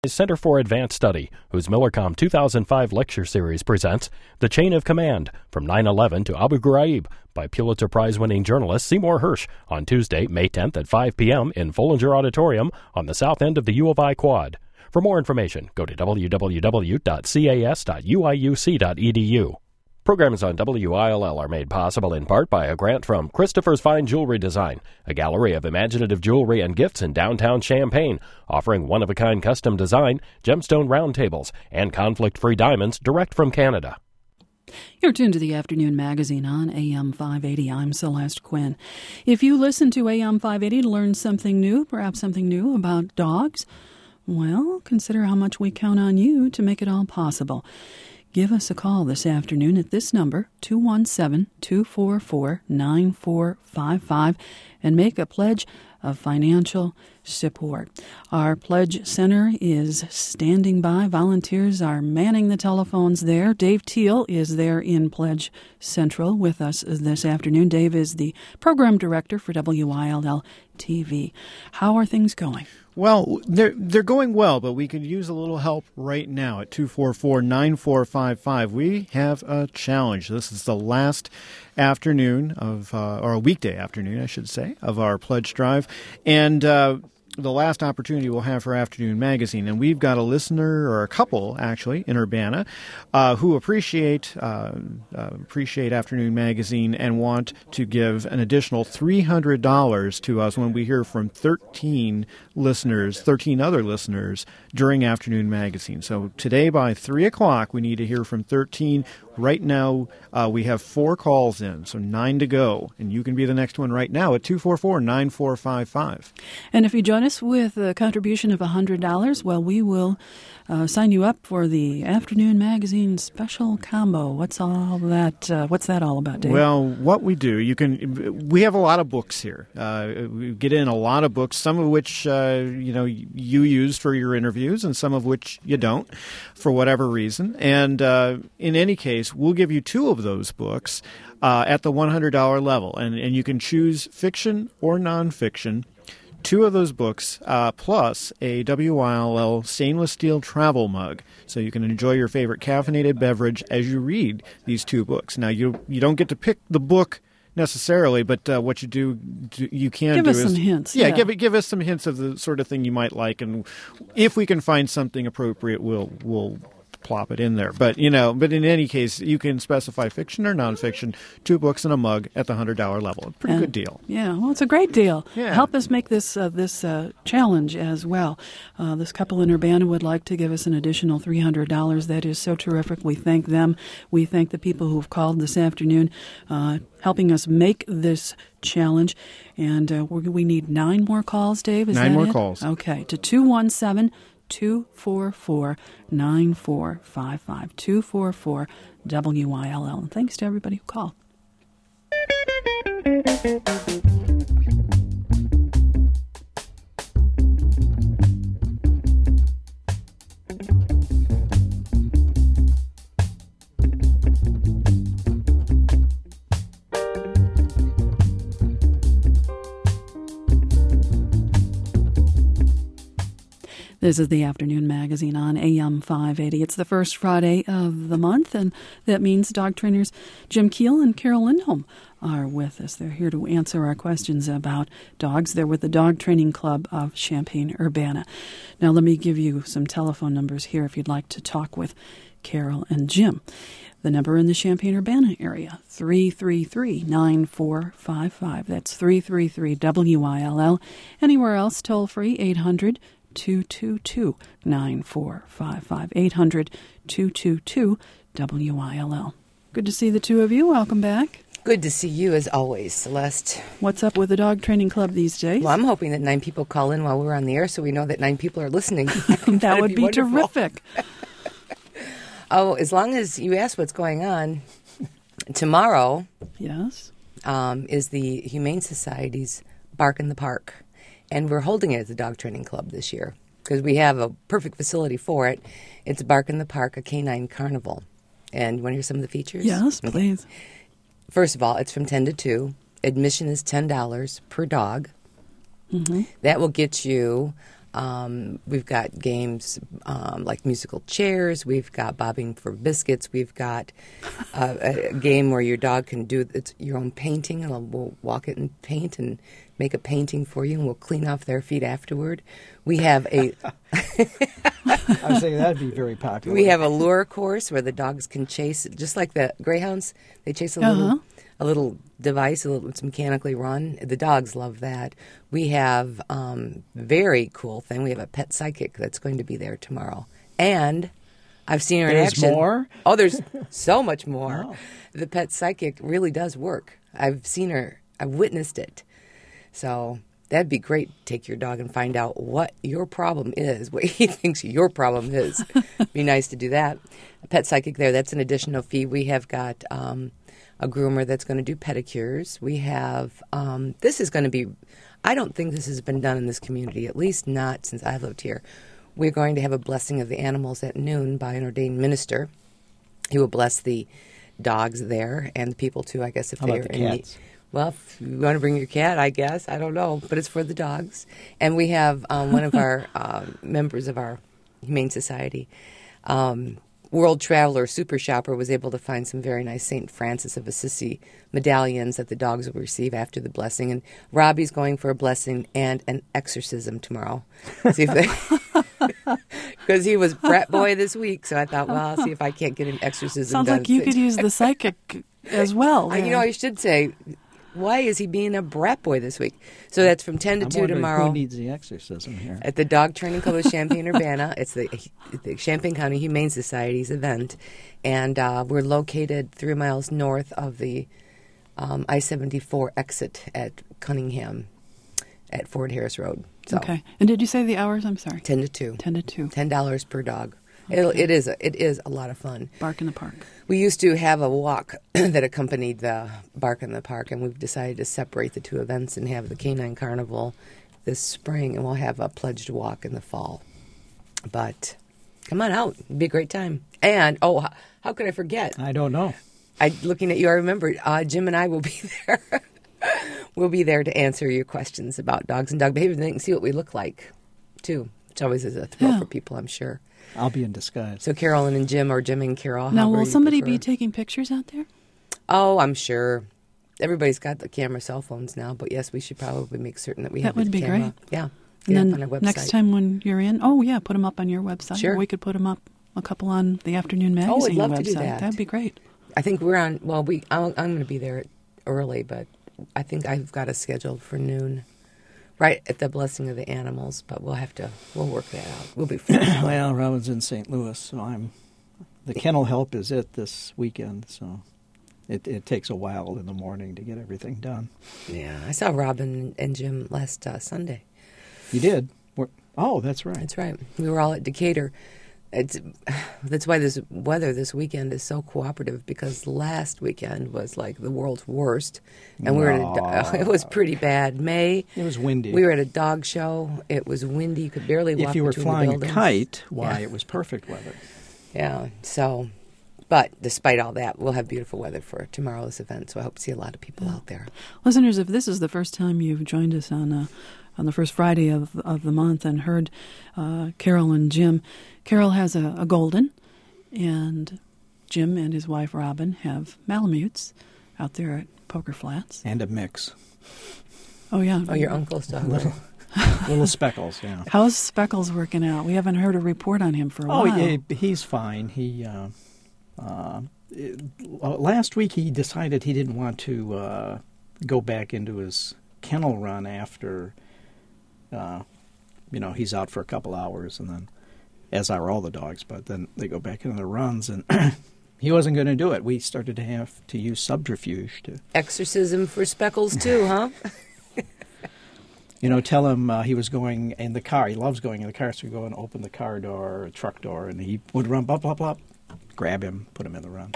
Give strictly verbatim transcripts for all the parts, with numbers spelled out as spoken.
Center for Advanced Study, whose Millercom two thousand five lecture series presents The Chain of Command, From nine eleven to Abu Ghraib, by Pulitzer Prize-winning journalist Seymour Hersh, on Tuesday, May tenth at five p.m. in Follinger Auditorium on the south end of the U of I Quad. For more information, go to w w w dot c a s dot u i u c dot e d u. Programs on W I L L are made possible in part by a grant from Christopher's Fine Jewelry Design, a gallery of imaginative jewelry and gifts in downtown Champaign, offering one-of-a-kind custom design, gemstone round tables, and conflict-free diamonds direct from Canada. You're tuned to the Afternoon Magazine on A M five eighty. I'm Celeste Quinn. If you listen to A M five eighty to learn something new, perhaps something new about dogs, well, consider how much we count on you to make it all possible. Give us a call this afternoon at this number, two one seven, two four four, nine four five five, and make a pledge of financial support. Our Pledge Center is standing by. Volunteers are manning the telephones there. Dave Teal is there in Pledge Central with us this afternoon. Dave is the program director for W I L L T V. How are things going? Well, they're they're going well, but we could use a little help right now at two four four, nine four five five. We have a challenge. This is the last afternoon of, uh, or a weekday afternoon, I should say, of our pledge drive, and uh, the last opportunity we'll have for Afternoon Magazine. And we've got a listener, or a couple actually, in Urbana, uh, who appreciate uh, uh, appreciate Afternoon Magazine and want to give an additional three hundred dollars to us when we hear from thirteen listeners, thirteen other listeners during Afternoon Magazine. So today by three o'clock, we need to hear from thirteen. Right now, uh, we have four calls in, so nine to go. And you can be the next one right now at two four four, nine four five five. And if you join us with a contribution of one hundred dollars, well, we will uh, sign you up for the Afternoon Magazine special combo. What's all that? Uh, what's that all about, Dave? Well, what we do, you can. We have a lot of books here. Uh, we get in a lot of books, some of which uh, you know you use for your interviews, and some of which you don't, for whatever reason. And uh, in any case, we'll give you two of those books uh, at the one hundred dollars level, and and you can choose fiction or nonfiction. Two of those books, uh, plus a W I L L stainless steel travel mug, so you can enjoy your favorite caffeinated beverage as you read these two books. Now, you you don't get to pick the book necessarily, but uh, what you do, do you can give do us is some hints. Yeah, yeah, give give us some hints of the sort of thing you might like, and if we can find something appropriate, we'll we'll. plop it in there. But, you know, but in any case, you can specify fiction or nonfiction, two books and a mug at the one hundred dollars level. A pretty and, good deal. Yeah, well, it's a great deal. Yeah. Help us make this uh, this uh, challenge as well. Uh, this couple in Urbana would like to give us an additional three hundred dollars. That is so terrific. We thank them. We thank the people who have called this afternoon, uh, helping us make this challenge. And uh, we we need nine more calls, Dave. Is nine that more it? calls. Okay, to two one seven, two four four, nine four five five, two four four W I L L. And thanks to everybody who called. This is the Afternoon Magazine on A M five eighty. It's the first Friday of the month, and that means dog trainers Jim Keel and Carol Lindholm are with us. They're here to answer our questions about dogs. They're with the Dog Training Club of Champaign-Urbana. Now, let me give you some telephone numbers here if you'd like to talk with Carol and Jim. The number in the Champaign-Urbana area, three three three, nine four five five. That's three three three W I L L. Anywhere else, toll free, eight hundred, two two two, nine four five five, eight hundred, two two two, W I L L. Good to see the two of you. Welcome back. Good to see you as always, Celeste. What's up with the Dog Training Club these days? Well, I'm hoping that nine people call in while we're on the air so we know that nine people are listening. That would be, be terrific. Oh, as long as you ask what's going on, tomorrow yes, um, is the Humane Society's Bark in the Park. And we're holding it at the Dog Training Club this year because we have a perfect facility for it. It's Bark in the Park, a canine carnival. And you want to hear some of the features? Yes, please. Okay. First of all, it's from ten to two. Admission is ten dollars per dog. Mm-hmm. That will get you Um, we've got games um, like musical chairs. We've got bobbing for biscuits. We've got uh, a game where your dog can do it's your own painting, and we'll walk it and paint and make a painting for you, and we'll clean off their feet afterward. We have a I was saying that'd be very popular. we have a lure course where the dogs can chase, just like the greyhounds. They chase a Uh-huh. little a little device, a little, it's mechanically run. The dogs love that. We have um, very cool thing. We have a pet psychic that's going to be there tomorrow, and I've seen her in There's action. more? Oh, there's so much more. Wow. The pet psychic really does work. I've seen her. I've witnessed it. So that'd be great to take your dog and find out what your problem is, what he thinks your problem is. Be nice to do that. A pet psychic there, that's an additional fee. We have got um, a groomer that's going to do pedicures. We have, um, this is going to be, I don't think this has been done in this community, at least not since I've lived here. We're going to have a blessing of the animals at noon by an ordained minister. He will bless the dogs there and the people too, I guess, if How they're about the in cats? the, well, if you want to bring your cat, I guess. I don't know. But it's for the dogs. And we have um, one of our uh, members of our Humane Society, um, World Traveler Super Shopper, was able to find some very nice Saint Francis of Assisi medallions that the dogs will receive after the blessing. And Robbie's going for a blessing and an exorcism tomorrow. See if they... Because he was brat boy this week. So I thought, well, I'll see if I can't get an exorcism Sounds done. like you could use the psychic as well. Uh, You know, I should say, why is he being a brat boy this week? So that's from ten to I'm two wondering tomorrow who needs the exorcism here. at the Dog Training Club of Champaign-Urbana. It's the, the Champaign County Humane Society's event. And uh, we're located three miles north of the um, I seventy-four exit at Cunningham at Fort Harris Road. So Okay. And did you say the hours? I'm sorry. ten to two. ten to two. ten dollars per dog. It'll, it is a, it is a lot of fun. Bark in the park. We used to have a walk that accompanied the Bark in the Park, and we've decided to separate the two events and have the Canine Carnival this spring, and we'll have a pledged walk in the fall. But come on out. It'd be a great time. And, oh, how, how could I forget? I don't know. I Looking at you, I remembered uh, Jim and I will be there. We'll be there to answer your questions about dogs and dog behavior, and they can see what we look like, too, which always is a thrill Yeah. for people, I'm sure. I'll be in disguise. So Carolyn and Jim, or Jim and Carol, Now, however will you somebody prefer. be taking pictures out there? Oh, I'm sure. Everybody's got the camera cell phones now, but yes, we should probably make certain that we That have would the be camera. great. Yeah. And Get up then on our website. next time when you're in, oh, yeah, put them up on your website. Sure. Or we could put them up, a couple on the Afternoon Oh, I'd Magazine love website. to do that. That'd be great. I think we're on, well, we. I'm, I'm going to be there early, but I think I've got us scheduled for noon, right at the Blessing of the Animals, but we'll have to, we'll work that out. We'll be fine. Well, Robin's in Saint Louis, so I'm. The kennel help is it this weekend, so it, it takes a while in the morning to get everything done. Yeah, I saw Robin and Jim last uh, Sunday. You did? We're, oh, that's right. That's right. We were all at Decatur. It's, that's why this weather this weekend is so cooperative, because last weekend was like the world's worst, and we were at a, it was pretty bad. May It was windy. we were at a dog show. It was windy. You could barely walk if you were between flying the a buildings. kite, why, Yeah. it was perfect weather. Yeah. So, but despite all that, we'll have beautiful weather for tomorrow's event. So I hope to see a lot of people out there. Listeners, if this is the first time you've joined us on uh, on the first Friday of of the month and heard uh, Carol and Jim, Carol has a, a golden, and Jim and his wife Robin have Malamutes out there at Poker Flats. And a mix. Oh yeah. Oh, your uncle's dog. Little, little speckles, yeah. How's Speckles working out? We haven't heard a report on him for a Oh, while. yeah, he's fine. He uh, uh, it, uh, last week he decided he didn't want to uh, go back into his kennel run after, uh, you know, he's out for a couple hours, and then, as are all the dogs, but then they go back into the runs, and he wasn't going to do it. We started to have to use subterfuge to, Exorcism for Speckles too, huh? you know, tell him uh, he was going in the car. He loves going in the car, so we go and open the car door or truck door, and he would run, blah, blah, blah, grab him, put him in the run.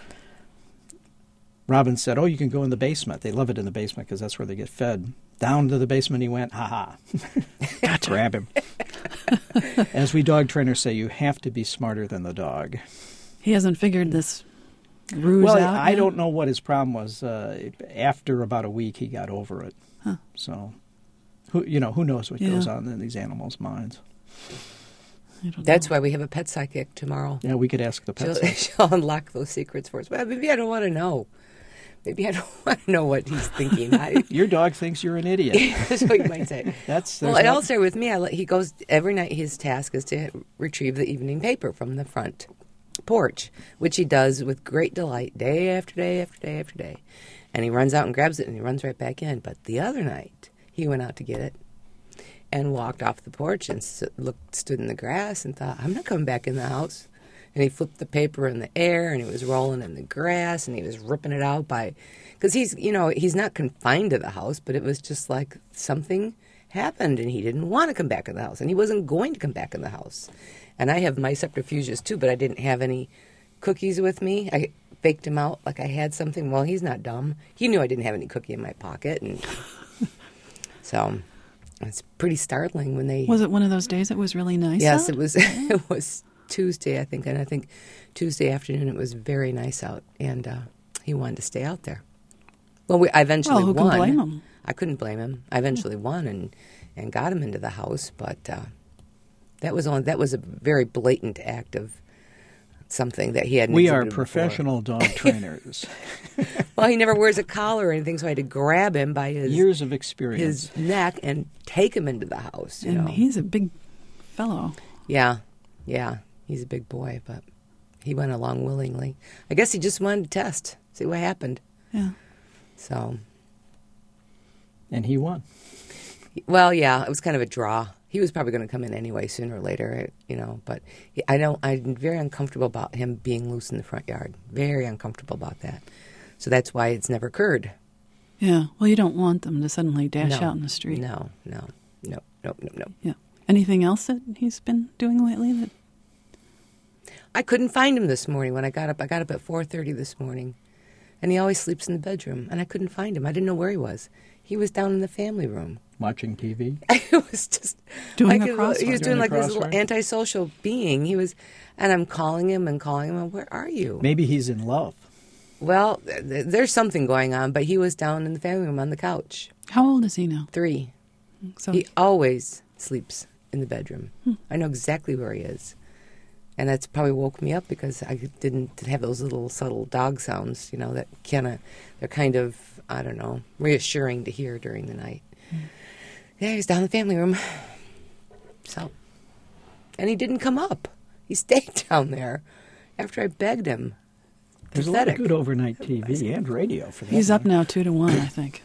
Robin said, oh, you can go in the basement. They love it in the basement because that's where they get fed. Down to the basement he went, ha-ha. Gotcha. Grab him. As we dog trainers say, you have to be smarter than the dog. He hasn't figured this ruse Well, out I yet? don't know what his problem was. Uh, after about a week, he got over it. Huh. So... who you know who knows what Yeah. goes on in these animals' minds. I don't That's know. why we have a pet psychic tomorrow. Yeah, we could ask the pet. She'll, psychic. she'll unlock those secrets for us. Well, maybe I don't want to know. Maybe I don't want to know what he's thinking. I, Your dog thinks you're an idiot. that's what you might say. That's Well, there's and not- also with me, I let, he goes every night. His task is to retrieve the evening paper from the front porch, which he does with great delight, day after day after day after day. And he runs out and grabs it, and he runs right back in. But the other night, he went out to get it and walked off the porch and st- looked, stood in the grass and thought, "I'm not coming back in the house." And he flipped the paper in the air, and he was rolling in the grass, and he was ripping it out by, because he's, you know, he's not confined to the house, but it was just like something happened, and he didn't want to come back in the house, and he wasn't going to come back in the house. And I have my subterfuges too, but I didn't have any cookies with me. I faked him out like I had something. Well, he's not dumb. He knew I didn't have any cookie in my pocket, and so it's pretty startling when they. Was it one of those days it was really nice Yes, out? it was. It was Tuesday, I think, and I think Tuesday afternoon it was very nice out, and uh, he wanted to stay out there. Well, we I eventually Well, who won. can blame him? I couldn't blame him. I eventually won and and got him into the house, but uh, that was only that was a very blatant act of something that he hadn't. we are exhibited before. professional dog trainers. Well, he never wears a collar or anything, so I had to grab him by his Years of experience. his neck and take him into the house. You And know, he's a big fellow. yeah, yeah, he's a big boy, but he went along willingly. I guess he just wanted to test, see what happened. Yeah. So, And he won. well, yeah, it was kind of a draw. He was probably going to come in anyway, sooner or later, you know. But he, I don't. I'm very uncomfortable about him being loose in the front yard. Very uncomfortable about that. So that's why it's never occurred. Yeah. Well, you don't want them to suddenly dash No, out in the street. No, no, no, no, no, no. Yeah. Anything else that he's been doing lately? That I couldn't find him this morning when I got up. I got up at four thirty this morning, and he always sleeps in the bedroom, and I couldn't find him. I didn't know where he was. He was down in the family room. Watching T V. It was just Doing like a a- crossword. He was Doing doing a like this little crossword. antisocial being. He was, and I'm calling him and calling him. Where are you? Maybe he's in love. Well, th- th- there's something going on, but he was down in the family room on the couch. how old is he now? Three. So He always sleeps in the bedroom. Hmm. I know exactly where he is. And that's probably woke me up because I didn't have those little subtle dog sounds, you know, that kind of, they're kind of, I don't know, reassuring to hear during the night. Hmm. Yeah, he was down in the family room. So, and he didn't come up. He stayed down there after I begged him. There's a lot of Pathetic. good overnight T V and radio for that. he's up matter. now two to one, I think.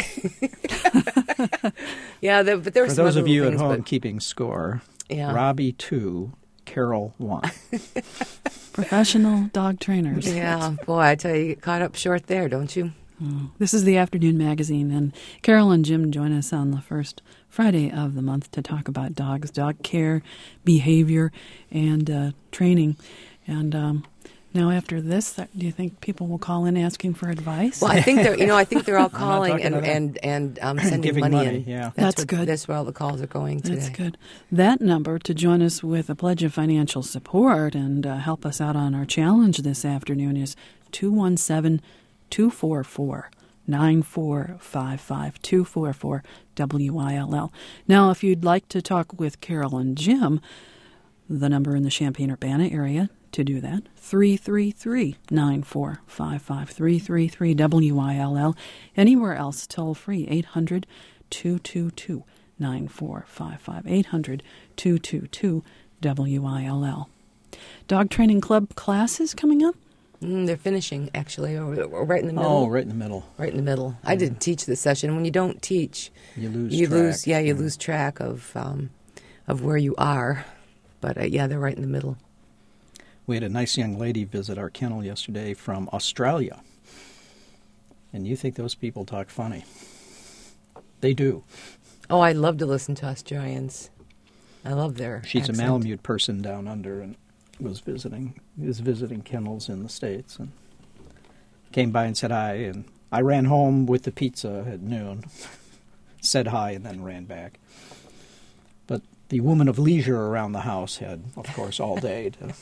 Yeah, there, but there were For some those other of you little at things, home but- keeping score, Yeah. Robbie two, Carol one. Professional dog trainers. Yeah, boy, I tell you, you get caught up short there, don't you? Oh, this is the Afternoon Magazine, and Carol and Jim join us on the first Friday of the month to talk about dogs, dog care, behavior, and uh, training. And um, now, after this, that, do you think people will call in asking for advice? Well, I think they're, you know, I think they're all not calling talking and to them. and and um, sending Giving money, money, in. yeah. That's what- good. That's where all the calls are going today. That's good. That number to join us with a pledge of financial support and uh, help us out on our challenge this afternoon is two one seven, two four four, nine four five five, two four four W I L L. Now, if you'd like to talk with Carol and Jim, the number in the Champaign-Urbana area to do that, three three three, nine four five five, three three three W I L L. Anywhere else, toll free, eight hundred, two two two, nine four five five, eight hundred, two two two, W I L L. Dog Training Club classes coming up? Mm, they're finishing, actually, or, or right in the middle. Oh, right in the middle. Right in the middle. I didn't teach this session. When you don't teach, You lose you track. lose. Yeah, you lose track of um, of where you are. But uh, yeah, they're right in the middle. We had a nice young lady visit our kennel yesterday from Australia. And you think those people talk funny. They do. Oh, I love to listen to Australians. I love their. She's accent. a Malamute person down under and was visiting was visiting kennels in the States and came by and said hi, and I ran home with the pizza at noon, said hi and then ran back. But the woman of leisure around the house had, of course, all day to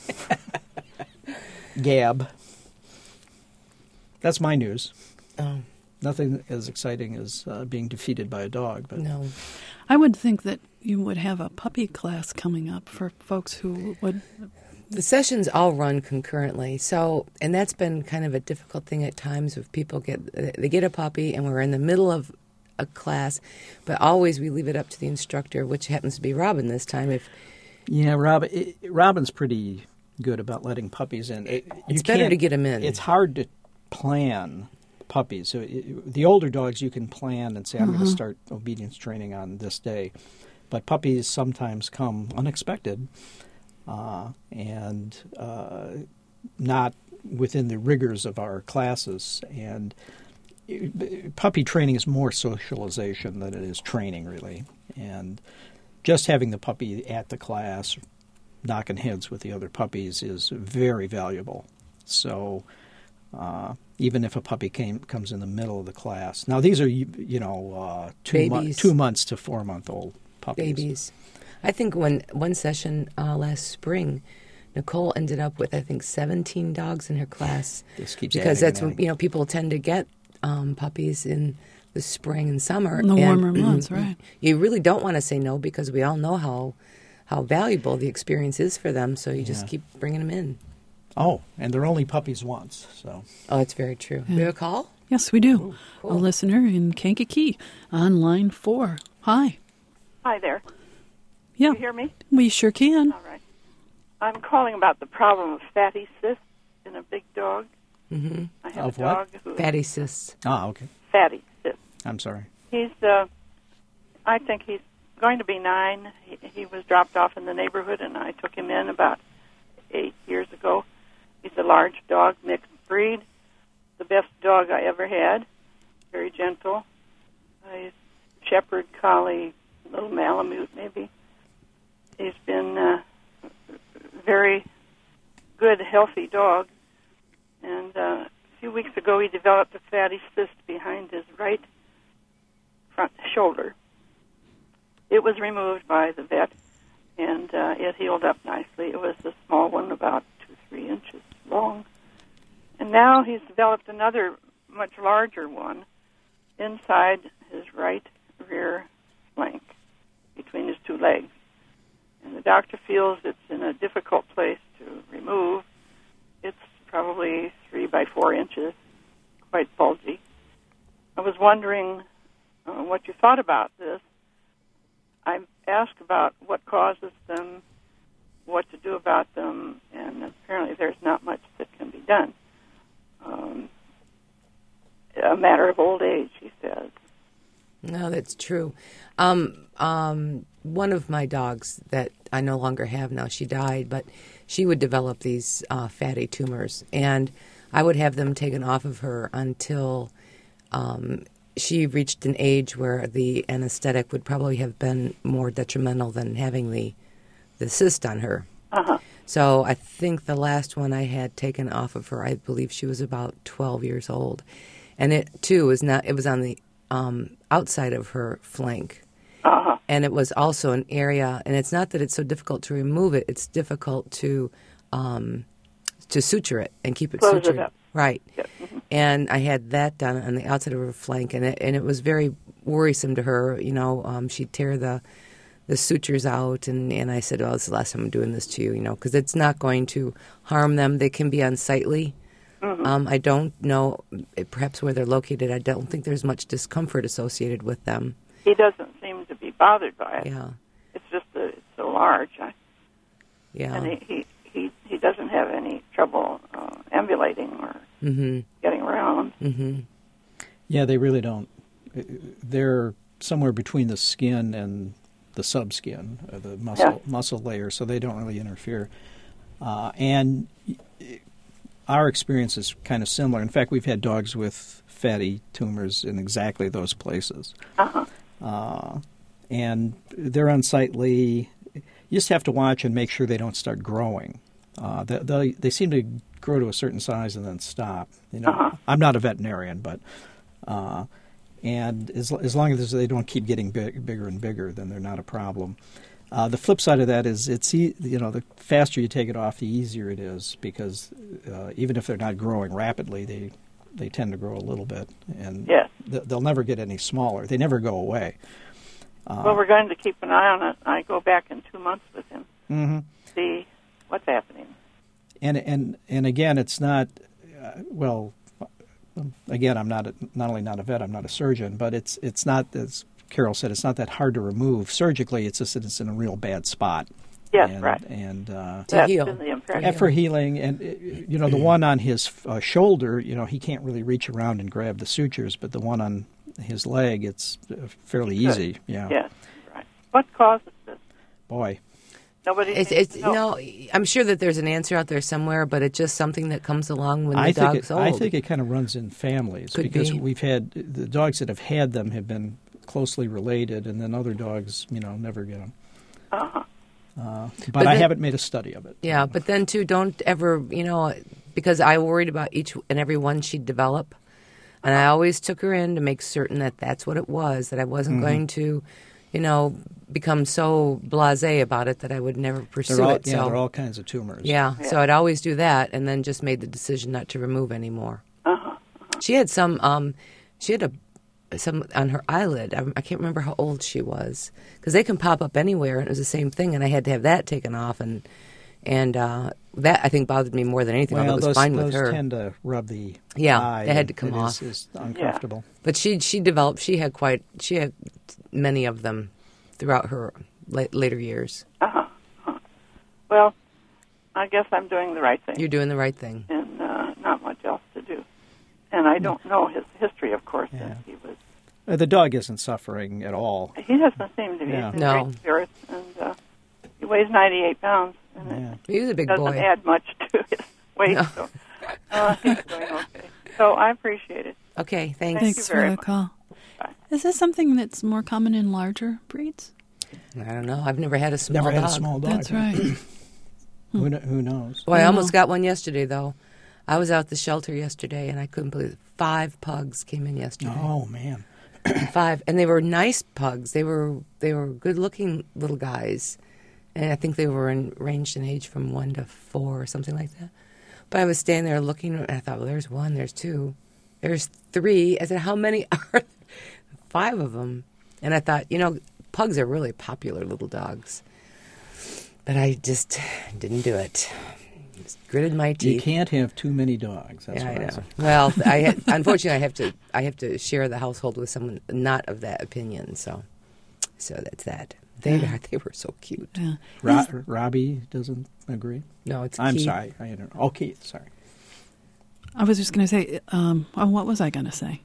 gab. That's my news. Oh Nothing as exciting as uh, being defeated by a dog, but no. I would think that you would have a puppy class coming up for folks who would... The sessions all run concurrently, so and that's been kind of a difficult thing at times. If people get they get a puppy and we're in the middle of a class, but always we leave it up to the instructor, which happens to be Robin this time. If yeah, Robin, it, Robin's pretty good about letting puppies in. It, it's better to get them in. It's hard to plan puppies. So it, the older dogs you can plan and say, I'm mm-hmm. going to start obedience training on this day, but puppies sometimes come unexpected. Uh, and uh, not within the rigors of our classes. And it, puppy training is more socialization than it is training, really. And just having the puppy at the class, knocking heads with the other puppies, is very valuable. So uh, even if a puppy came, comes in the middle of the class. Now, these are, you know, uh, two, mo- two months to four-month-old puppies. Babies. I think when one session uh, last spring, Nicole ended up with I think seventeen dogs in her class. This keeps because adding that's and when you know people tend to get um, puppies in the spring and summer. In the and warmer months, right? You really don't want to say no because we all know how how valuable the experience is for them. So you yeah. just keep bringing them in. Oh, and they're only puppies once, so. Oh, it's very true. Yeah. We have a call? Yes, we do. Ooh, cool. A listener in Kankakee on line four. Hi. Hi there. Yeah. Can you hear me? We sure can. All right. I'm calling about the problem of fatty cysts in a big dog. Mm-hmm. I have of a dog what? who fatty cysts. Ah, okay. Fatty cysts. I'm sorry. He's, uh, I think he's going to be nine. He, he was dropped off in the neighborhood, and I took him in about eight years ago. He's a large dog, mixed breed. The best dog I ever had. Very gentle. Uh, he's shepherd, collie, little Malamute maybe. He's been uh, very good, healthy dog. And uh, a few weeks ago, he developed a fatty cyst behind his right front shoulder. It was removed by the vet, and uh, it healed up nicely. It was a small one, about two, three inches long. And now he's developed another much larger one inside his right rear flank, between his two legs. And the doctor feels it's in a difficult place to remove. It's probably three by four inches, quite bulgy. I was wondering uh, what you thought about this. I asked about what causes them, what to do about them, and apparently there's not much that can be done. Um, a matter of old age, he says. No, that's true. Um, um, one of my dogs that I no longer have now, she died, but she would develop these uh, fatty tumors, and I would have them taken off of her until um, she reached an age where the anesthetic would probably have been more detrimental than having the the cyst on her. Uh-huh. So I think the last one I had taken off of her, I believe she was about twelve years old, and it too was not. It was on the um, outside of her flank. Uh-huh. And it was also an area, and it's not that it's so difficult to remove it; it's difficult to um, to suture it and keep it Close sutured. it up. Right. Yep. Mm-hmm. And I had that done on the outside of her flank, and it, and it was very worrisome to her. You know, um, she'd tear the the sutures out, and, and I said, "Well, this is the last time I'm doing this to you," you know, because it's not going to harm them. They can be unsightly. Mm-hmm. Um, I don't know, perhaps where they're located. I don't think there's much discomfort associated with them. He doesn't seem to be bothered by it. Yeah. It's just that it's so large. I, Yeah. And he, he, he, he doesn't have any trouble uh, ambulating or Mm-hmm. getting around. Mm-hmm. Yeah, they really don't. They're somewhere between the skin and the subskin, or the muscle Yeah. muscle layer, so they don't really interfere. Uh, and our experience is kind of similar. In fact, we've had dogs with fatty tumors in exactly those places. Uh-huh. Uh, and they're unsightly. You just have to watch and make sure they don't start growing. Uh, they, they, they seem to grow to a certain size and then stop. You know, Uh-huh. I'm not a veterinarian, but uh, and as as long as they don't keep getting big, bigger and bigger, then they're not a problem. Uh, the flip side of that is it's e- you know the faster you take it off, the easier it is, because uh, even if they're not growing rapidly, they they tend to grow a little bit, and Yes. th- they'll never get any smaller. They never go away. Uh, well, we're going to keep an eye on it. I go back in two months with him, mm-hmm. see what's happening. And and and again, it's not uh, well. Again, I'm not a, not only not a vet, I'm not a surgeon, but it's it's not, as Carol said, it's not that hard to remove surgically. It's just that it's in a real bad spot. Yes, and, right. And uh, To That's heal. been the impression. and for healing, and uh, you know, the one on his uh, shoulder, you know, he can't really reach around and grab the sutures, but the one on his leg, it's uh, fairly Good. easy. Yeah. Yes, right. What causes this? Boy. Nobody It's, seems it's to know. no. I'm sure that there's an answer out there somewhere, but it's just something that comes along when the I think dog's it, old. I think it kind of runs in families Could because be. we've had the dogs that have had them have been closely related, and then other dogs, you know, never get them. Uh-huh. Uh, but But I the- haven't made a study of it. Yeah, but then too, don't ever, you know, because I worried about each and every one she'd develop, and I always took her in to make certain that that's what it was, that I wasn't Mm-hmm. going to, you know, become so blasé about it that I would never pursue They're all, it. yeah, so they're all kinds of tumors. yeah, Yeah. so I'd always do that, and then just made the decision not to remove anymore. Uh-huh. She had some, um, she had a some on her eyelid. I, I can't remember how old she was because they can pop up anywhere, and it was the same thing. And I had to have that taken off, and and uh, that I think bothered me more than anything. Well, although it was those, fine those with her. tend to rub the Yeah, eye. they had to and come it off. Is, is uncomfortable. But she she developed. She had quite. She had many of them throughout her la- later years. Uh-huh. Uh-huh. Well, I guess I'm doing the right thing, You're doing the right thing. and uh, not much else to do. And I don't know his history, of course, Yeah. since he was. Uh, the dog isn't suffering at all. He doesn't seem to be. Yeah. He's in No. great spirits, and uh, he weighs ninety-eight pounds, and Yeah. He was a it big doesn't boy. add much to his weight. No. So uh, he's doing okay. So I appreciate it. Okay, thanks. Thank Thanks you for very the much. call. Bye. Is this something that's more common in larger breeds? I don't know. I've never had a small Never had dog. a small dog. That's right. Who, kn- who knows? Boy, I I almost know. got one yesterday, though. I was out the shelter yesterday, and I couldn't believe it. Five pugs came in yesterday. Oh man. Five, and they were nice pugs. They were they were good-looking little guys, and I think they were in, ranged in age from one to four or something like that. But I was standing there looking, and I thought, well, there's one, there's two, there's three. I said, how many are there? Five of them. And I thought, you know, pugs are really popular little dogs. But I just didn't do it. Just gritted my You teeth. can't have too many dogs. That's Yeah, I what I, know. say. Well, I had, unfortunately, I have to I have to share the household with someone not of that opinion. So, so that's that. They Yeah. are they were so cute. Yeah. Ro- Robbie doesn't agree. No, it's I'm Keith. sorry. I don't. Oh, Keith. Sorry. I was just going to say, um, oh, what was I going to say?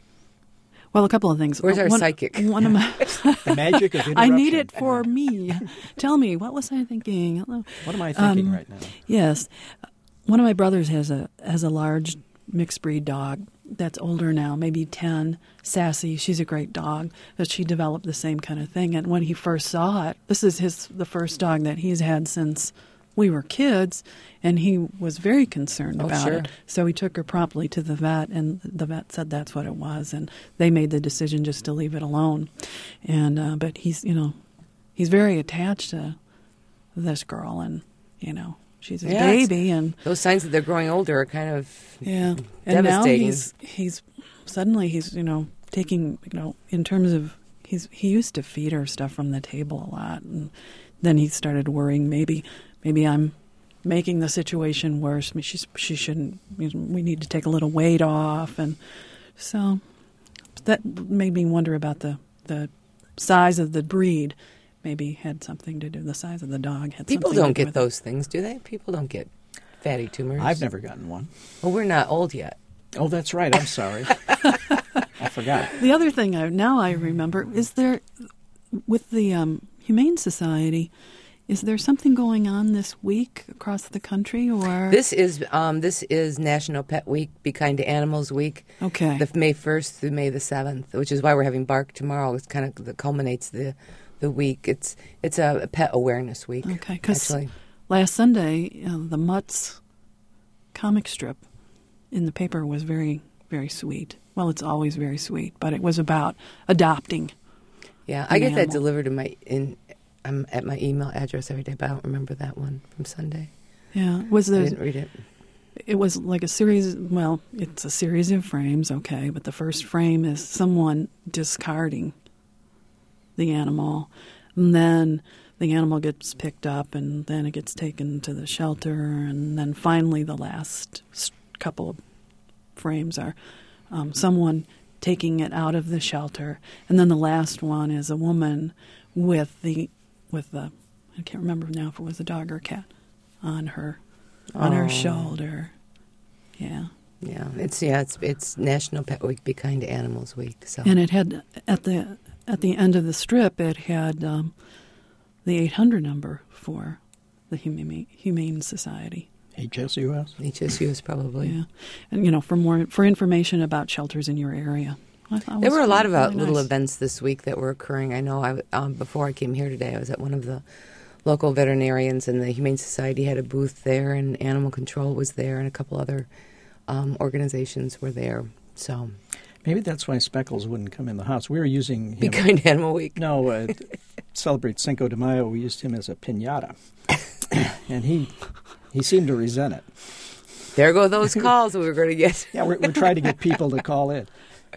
Well, a couple of things. Where's our one, psychic? One of my, The magic of interruption. I need it for me. Tell me, what was I thinking? Hello. What am I thinking Um, right now? Yes, one of my brothers has a has a large mixed breed dog that's older now, maybe ten, sassy. She's a great dog, but she developed the same kind of thing. And when he first saw it, this is his the first dog that he's had since we were kids, and he was very concerned Oh, about sure. it. So he took her promptly to the vet, and the vet said that's what it was, and they made the decision just to leave it alone. And uh, but he's you know he's very attached to this girl, and you know she's his Yeah, it's- baby, and Those signs that they're growing older are kind of yeah, and now devastating. he's he's suddenly he's you know taking you know in terms of he's he used to feed her stuff from the table a lot, and then he started worrying maybe maybe I'm making the situation worse. She's she shouldn't. You know, we need to take a little weight off, and so that made me wonder about the the size of the breed. Maybe had something to do. The size of the dog had people something don't to do get with those things, do they? People don't get fatty tumors. I've never gotten one. Well, we're not old yet. Oh, that's right. I'm sorry. I forgot. The other thing I now I remember is there with the um, Humane Society. Is there something going on this week across the country, or This is um, this is National Pet Week, Be Kind to Animals Week. okay? The May first through May the seventh, which is why we're having Bark tomorrow. It's kind of that culminates the the week. It's it's a pet awareness week. Okay, because actually, last Sunday uh, the Mutts comic strip in the paper was very very sweet. Well, it's always very sweet, but it was about adopting. yeah, I an get that animal. delivered in my in. I'm at my email address every day, but I don't remember that one from Sunday. Yeah, was I there? didn't read it. It was like a series. Well, it's a series of frames, okay, but the first frame is someone discarding the animal. And then the animal gets picked up, and then it gets taken to the shelter, and then finally the last couple of frames are um, someone taking it out of the shelter, and then the last one is a woman with the with the I can't remember now if it was a dog or a cat on her on Oh. her shoulder. Yeah. Yeah, it's yeah, it's it's National Pet Week, Be Kind to Animals Week. So And it had at the at the end of the strip, it had um, the eight hundred number for the Humane, Humane Society. H S U S? H S U is probably. Yeah, and you know, for more for information about shelters in your area. I thought it There was were a lot really, of uh, really little nice. events this week that were occurring. I know I, um, before I came here today, I was at one of the local veterinarians, and the Humane Society had a booth there, and Animal Control was there, and a couple other um, organizations were there. So, Maybe that's why Speckles wouldn't come in the house. We were using him. Be Kind to Animal Week. No, uh, to celebrate Cinco de Mayo, we used him as a piñata. And he he seemed to resent it. There go those calls we were going to get. Yeah, we're, we're trying to get people to call in.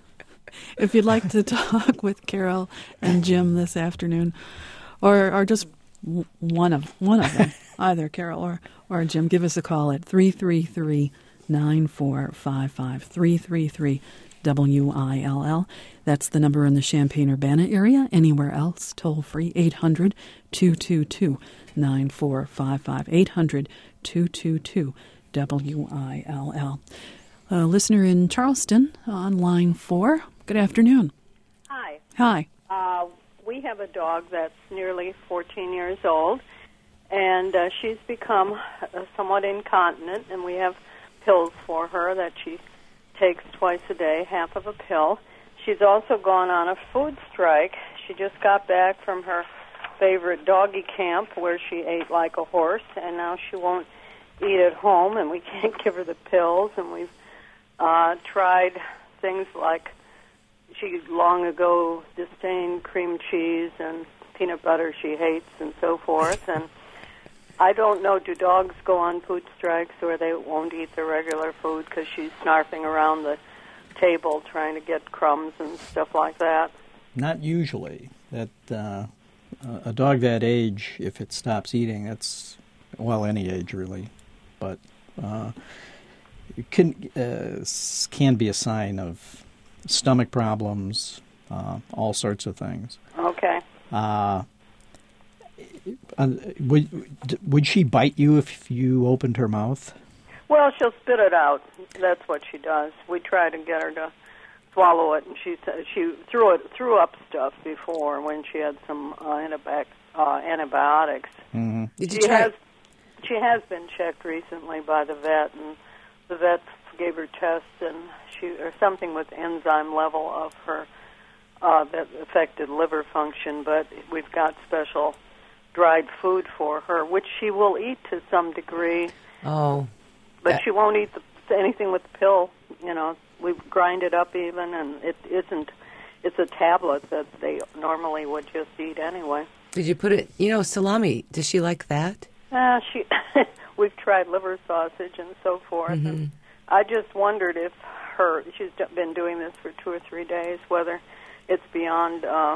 If you'd like to talk with Carol and Jim this afternoon, or or just w- one of one of them, either Carol or, or Jim, give us a call at three three three, nine four five five, three three three W I L L. That's the number in the Champaign-Urbana area. Anywhere else, toll free, eight hundred, two two two, nine four five five, eight hundred, two two two, W I L L. A listener in Charleston on line four. Good afternoon. Hi. Hi. Uh, we have a dog that's nearly fourteen years old, and uh, she's become uh, somewhat incontinent, and we have pills for her that she takes twice a day, half of a pill. She's also gone on a food strike. She just got back from her favorite doggy camp where she ate like a horse, and now she won't eat at home, and we can't give her the pills, and we've uh, tried things like she long ago disdained cream cheese and peanut butter she hates and so forth. And I don't know, do dogs go on food strikes or they won't eat their regular food because she's snarfing around the table trying to get crumbs and stuff like that? Not usually. That uh, a dog that age, if it stops eating, that's, well, any age really, but uh, it can uh, can be a sign of stomach problems, uh, all sorts of things. Okay. Uh, uh, would would she bite you if you opened her mouth? Well, she'll spit it out. That's what she does. We try to get her to swallow it, and she she threw it threw up stuff before when she had some uh, antibi- uh, antibiotics. Mm-hmm. Did you She try? has she has been checked recently by the vet, and the vet gave her tests, and she or something with enzyme level of her uh, that affected liver function. But we've got special dried food for her, which she will eat to some degree, Oh, but that- she won't eat the, anything with the pill. You know, we grind it up even, and it isn't. It's a tablet that they normally would just eat anyway. did you put it? You know, salami. Does she like that? Uh, she, we've tried liver sausage and so forth, Mm-hmm. and I just wondered if her, she's d- been doing this for two or three days, whether it's beyond uh,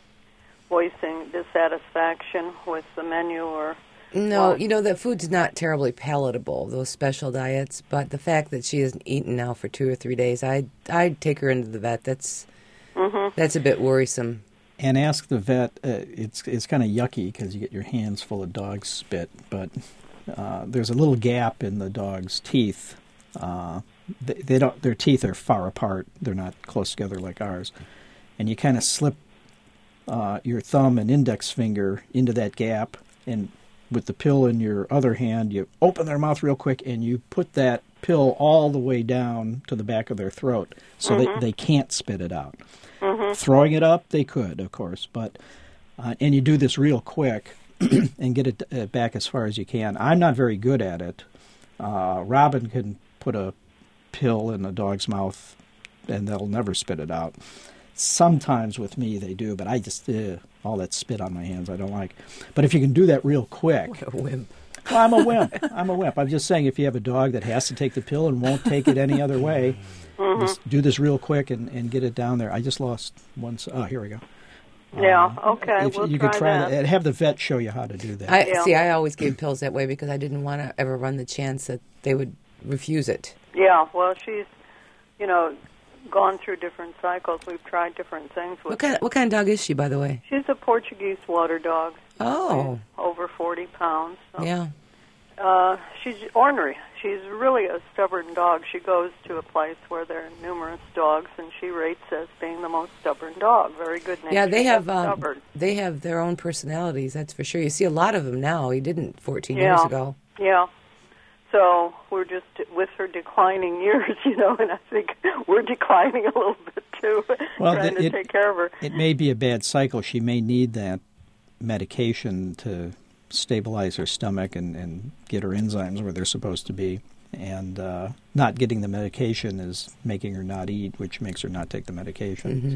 voicing dissatisfaction with the menu or... No, What? you know, that food's not terribly palatable, those special diets, but the fact that she hasn't eaten now for two or three days, I'd, I'd take her into the vet. That's Mm-hmm. that's a bit worrisome. And ask the vet. Uh, it's it's kind of yucky because you get your hands full of dog spit, but uh, there's a little gap in the dog's teeth. Uh, they, they don't. Their teeth are far apart. They're not close together like ours. And you kind of slip uh, your thumb and index finger into that gap, and with the pill in your other hand, you open their mouth real quick, and you put that pill all the way down to the back of their throat, so Mm-hmm. they they can't spit it out. Throwing it up, they could, of course, but uh, and you do this real quick and get it uh, back as far as you can. I'm not very good at it. Uh, Robin can put a pill in a dog's mouth, and they'll never spit it out. Sometimes with me they do, but I just uh, all that spit on my hands I don't like. But if you can do that real quick, A wimp. well, I'm a wimp. I'm a wimp. I'm just saying, if you have a dog that has to take the pill and won't take it any other way, just do this real quick and, and get it down there. I just lost one. s- Oh, here we go. Yeah, Um, okay, if we'll you try could try that. that. Have the vet show you how to do that. I Yeah. see. I always gave pills that way because I didn't want to ever run the chance that they would refuse it. Yeah, well, she's, you know, gone through different cycles. We've tried different things with What kind? her. What kind of dog is she, by the way? She's a Portuguese water dog. Oh, Over forty pounds. So. yeah. Uh, she's ornery. She's really a stubborn dog. She goes to a place where there are numerous dogs, and she rates as being the most stubborn dog. Very good name. Yeah, they have um, um, stubborn. they have their own personalities. That's for sure. You see a lot of them now. You didn't fourteen Yeah. years ago. Yeah. So we're just with her declining years, you know, and I think we're declining a little bit too, Well, trying it- to take care of her. It may be a bad cycle. She may need that medication to stabilize her stomach and, and get her enzymes where they're supposed to be. And uh, not getting the medication is making her not eat, which makes her not take the medication. Mhm.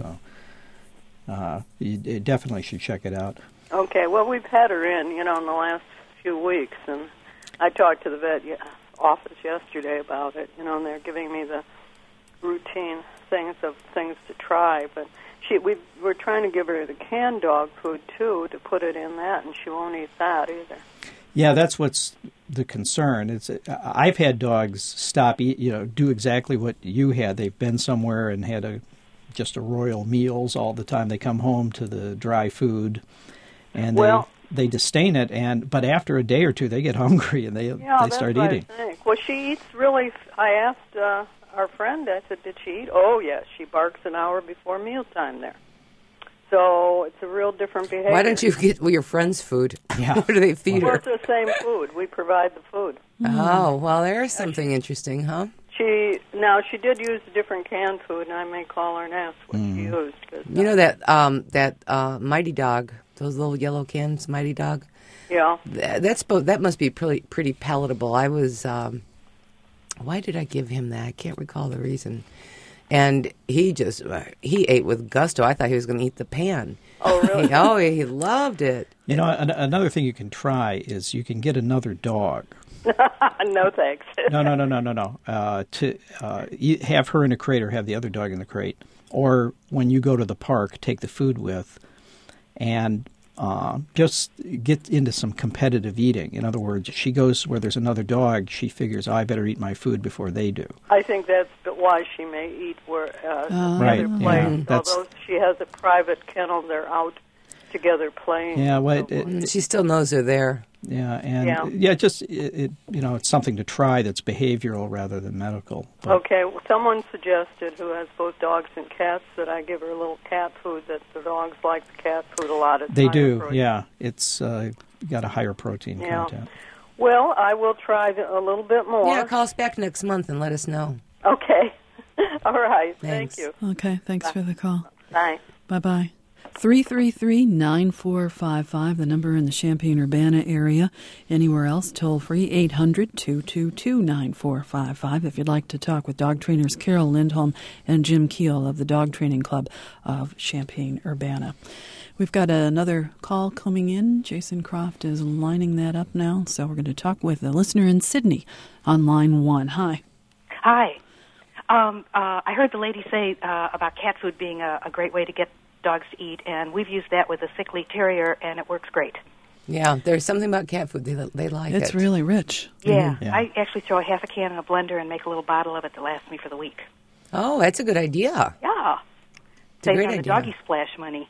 So uh, you, you definitely should check it out. Okay, well, we've had her in, you know, in the last few weeks, and I talked to the vet ye- office yesterday about it, you know, and they're giving me the routine things of things to try, but she we we're trying to give her the canned dog food too to put it in that, and she won't eat that either. Yeah, that's what's the concern. It's I've had dogs stop eat, you know, do exactly what you had. They've been somewhere and had a just a royal meals all the time. They come home to the dry food, and Well- they they disdain it. And but after a day or two, they get hungry and they Yeah, they that's start what eating. I think. Well, she eats really. I asked uh, our friend. I said, "Did she eat?" Oh, yes. She barks an hour before mealtime there. So it's a real different behavior. Why don't you get well, your friend's food? Yeah. What do they feed Well, her? it's the same food. We provide the food. Oh, well, there's something interesting, huh? She now she did use a different canned food, and I may call her and ask what she used. 'Cause, You know that um, that uh, Mighty Dog, those little yellow cans, Mighty Dog. yeah. That, that's bo- that must be pretty pretty palatable. I was. Um, why did I give him that? I can't recall the reason. And he just uh, he ate with gusto. I thought he was going to eat the pan. Oh, really? He, oh, he loved it. You know, an, another thing you can try is you can get another dog. No thanks. No, no, no, no, no, no. Uh, to uh, you have her in a crate or have the other dog in the crate, or when you go to the park, take the food with, and uh, just get into some competitive eating. In other words, she goes where there's another dog. She figures, oh, I better eat my food before they do. I think that's why she may eat where uh, Oh. the Right, other yeah, place. that's- Although she has a private kennel, they're out together playing. Yeah, well, it, So- it, She still knows they're there. yeah, and Yeah. yeah, just it, it, you know, it's something to try that's behavioral rather than medical. But, Okay, well, someone suggested, who has both dogs and cats, that I give her a little cat food. That the dogs like the cat food a lot. It's They higher do, protein. yeah. It's uh, got a higher protein Yeah. content. Well, I will try the, a little bit more. Yeah, call us back next month and let us know. Okay. All right. Thanks. Thank you. Okay, thanks for the call. Bye. Bye bye. three three three, nine four five five, the number in the Champaign-Urbana area. Anywhere else, toll free, eight hundred, two two two, nine four five five. If you'd like to talk with dog trainers Carol Lindholm and Jim Keel of the Dog Training Club of Champaign-Urbana. We've got another call coming in. Jason Croft is lining that up now, so we're going to talk with a listener in Sydney on line one. Hi. Hi. Um, uh, I heard the lady say uh, about cat food being a, a great way to get dogs to eat, and we've used that with a sickly terrier, and it works great. Yeah, there's something about cat food. They they like It's it. really rich. Yeah. Yeah. I actually throw a half a can in a blender and make a little bottle of it that lasts me for the week. Oh, that's a good idea. Yeah. It's a Save great on the idea. doggy splash money.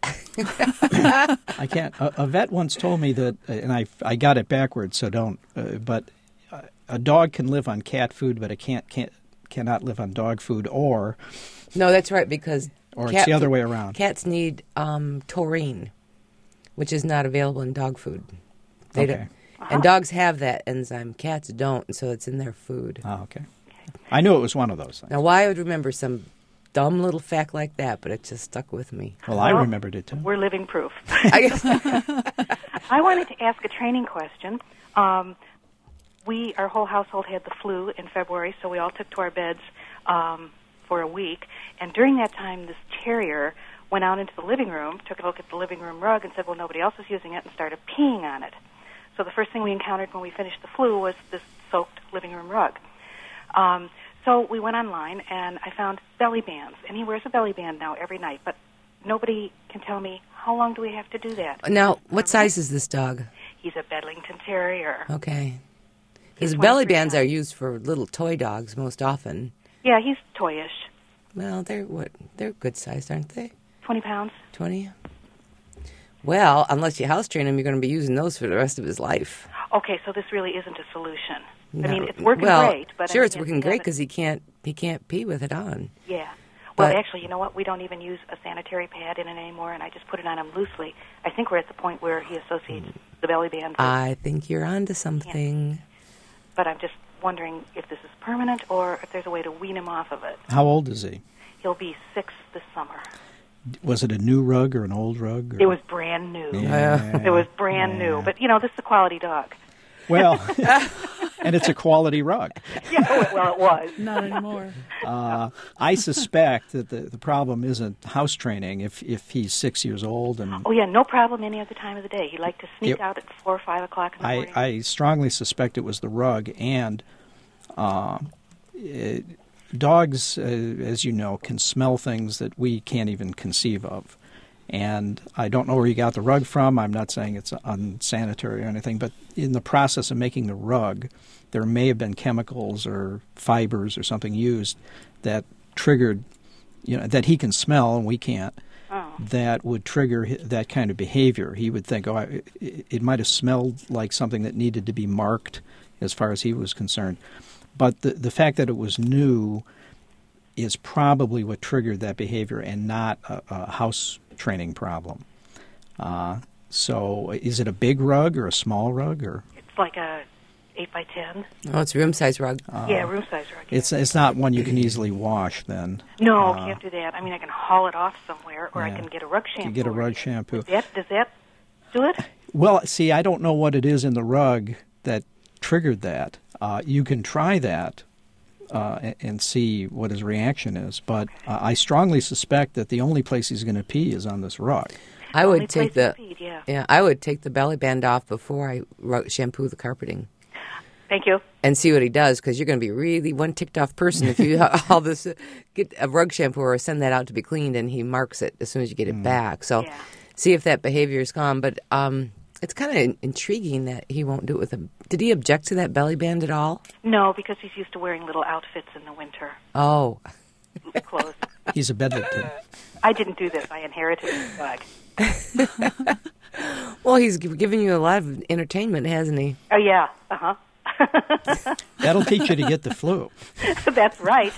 I can't. A, a vet once told me that, uh, and I I got it backwards, so don't. Uh, but uh, a dog can live on cat food, but it can't can't cannot live on dog food, or No, that's right, because or it's cat the other food- way around. Cats need um, taurine, which is not available in dog food. They Okay. don't, and dogs have that enzyme. Cats don't, so it's in their food. Oh, okay. I knew it was one of those things. Now, why I would remember some dumb little fact like that, but it just stuck with me. Well, I Well, remembered it too. We're living proof. I, I wanted to ask a training question. Um, we, our whole household had the flu in February, so we all took to our beds um, for a week. And during that time, this terrier went out into the living room, took a look at the living room rug, and said, well, nobody else is using it, and started peeing on it. So the first thing we encountered when we finished the flu was this soaked living room rug. Um, so we went online, and I found belly bands, and he wears a belly band now every night. But nobody can tell me how long do we have to do that. Now, what size is this dog? He's a Bedlington Terrier. Okay. Because He's belly twenty-three bands pounds. are used for little toy dogs most often. Yeah, he's toyish. Well, they're what? They're good sized, aren't they? twenty pounds. Twenty. Well, unless you house train him, you're going to be using those for the rest of his life. Okay, so this really isn't a solution. No. I mean, it's working well, great, but sure, I mean, it's working he great hasn't- because he can't he can't pee with it on. Yeah. Well, But- actually, you know what? We don't even use a sanitary pad in it anymore, and I just put it on him loosely. I think we're at the point where he associates the belly band with, I think you're onto something. but I'm just wondering if this is permanent or if there's a way to wean him off of it. How old is he? He'll be six this summer. Was it a new rug or an old rug? Or? It was brand new. Yeah. It was brand Yeah. new. But, you know, this is a quality dog. Well, and it's a quality rug. Yeah, well, it was. Not anymore. Uh, I suspect that the, the problem isn't house training if, if he's six years old. And Oh, yeah, no problem any other time of the day. He liked to sneak Yep. out at four or five o'clock in the I, morning. I strongly suspect it was the rug. And uh, it, dogs, uh, as you know, can smell things that we can't even conceive of. And I don't know where you got the rug from. I'm not saying it's unsanitary or anything, but in the process of making the rug, there may have been chemicals or fibers or something used that triggered, you know, that he can smell and we can't, Oh. that would trigger hi- that kind of behavior. He would think, oh, I, it, it might have smelled like something that needed to be marked as far as he was concerned. But the, the fact that it was new is probably what triggered that behavior and not a, a house training problem. Uh, so is it a big rug or a small rug? Or It's like a eight by ten. Oh, it's room size rug. Yeah, room size rug. yeah. it's it's not one you can easily wash then. No, Uh, can't do that. I mean, I can haul it off somewhere, or I Yeah. can get a rug shampoo. You get a or- rug shampoo. Does that, does that do it? Well, see, I don't know what it is in the rug that triggered that. Uh, you can try that uh, and, and see what his reaction is, but uh, I strongly suspect that the only place he's going to pee is on this rug. I Only would take place the to feed, yeah. yeah. I would take the belly band off before I ru- shampoo the carpeting. Thank you. And see what he does, because you're going to be really one ticked off person if you all this uh, get a rug shampoo or send that out to be cleaned and he marks it as soon as you get it back. So Yeah. see if that behavior is gone. But um, it's kind of intriguing that he won't do it with him. Did he object to that belly band at all? No, because he's used to wearing little outfits in the winter, Oh, clothes. He's a Bedlington. I didn't do this. I inherited this dog. well, he's gi- given you a lot of entertainment, hasn't he? Oh, yeah. Uh-huh. That'll teach you to get the flu. That's right.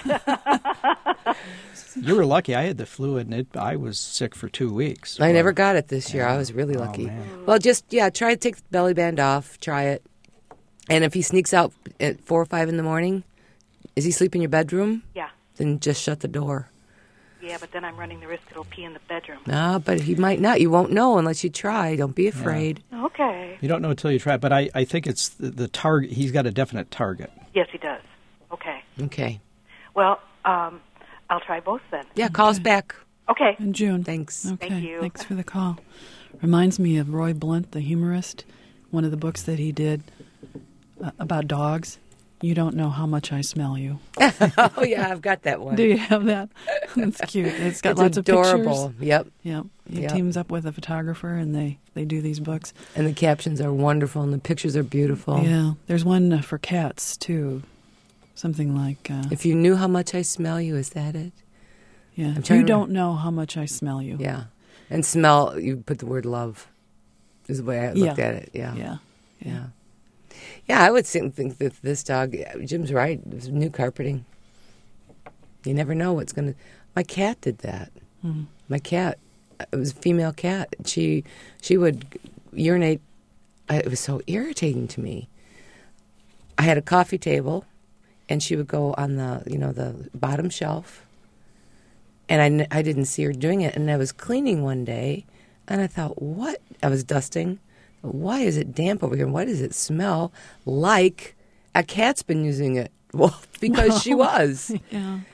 You were lucky. I had the flu, and it, I was sick for two weeks. I never got it this year. I was really lucky. man. Well, just, yeah, try to take the belly band off. Try it. And if he sneaks out at four or five in the morning, is he sleep in your bedroom? Yeah. Then just shut the door. Yeah, but then I'm running the risk it'll pee in the bedroom. No, but he might not. You won't know unless you try. Don't be afraid. Okay. You don't know until you try, but I, I think it's the, the target. He's got a definite target. Yes, he does. Okay. Okay. Well, um, I'll try both then. Yeah, call us back. Okay. In June. Thanks. Okay. Thank you. Thanks for the call. Reminds me of Roy Blunt, the humorist, one of the books that he did uh, about dogs. You don't know how much I smell you. Oh, yeah, I've got that one. Do you have that? That's cute. It's got It's lots adorable. of pictures. Yep. Yep. He Yep. teams up with a photographer and they, they do these books. And the captions are wonderful and the pictures are beautiful. Yeah. There's one uh, for cats, too. Something like, uh, If you knew how much I smell you, is that it? yeah. I'm You trying to- don't know how much I smell you. Yeah. And smell, you put the word love, is the way I looked Yeah. at it. Yeah. Yeah. Yeah. Yeah, I would think think that this dog, Jim's right, it was new carpeting. You never know what's going to. My cat did that. Mhm. My cat, it was a female cat. She she would urinate. uh, It was so irritating to me. I had a coffee table, and she would go on the you know the bottom shelf, and I, n- I didn't see her doing it. And I was cleaning one day, and I thought, what? I was dusting. Why is it damp over here? Why does it smell like a cat's been using it? Well, because she was. Yeah.